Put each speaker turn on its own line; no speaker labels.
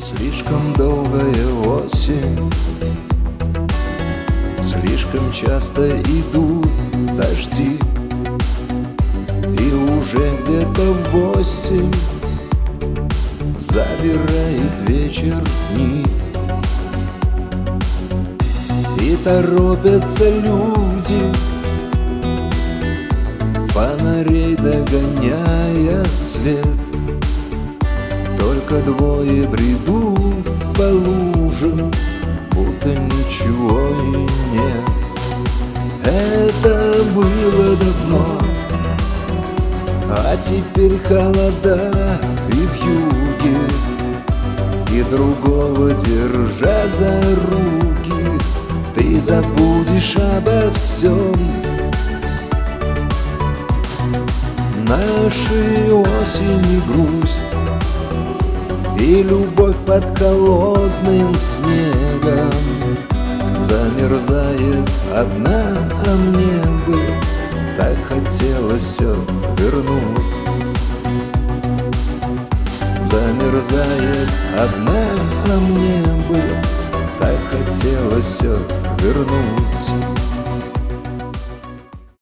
Слишком долгая осень, слишком часто идут дожди, и уже где-то 8 забирает вечер дни. И торопятся люди, фонарей догоняя свет. Только двое бредут по лужам, будто ничего и нет. Это было давно, а теперь холода и вьюги, и другого держа за руки ты забудешь обо всем. Нашей осени грусть и любовь под холодным снегом замерзает одна, а мне бы так хотелось все вернуть. Замерзает одна, а мне бы так хотелось все вернуть.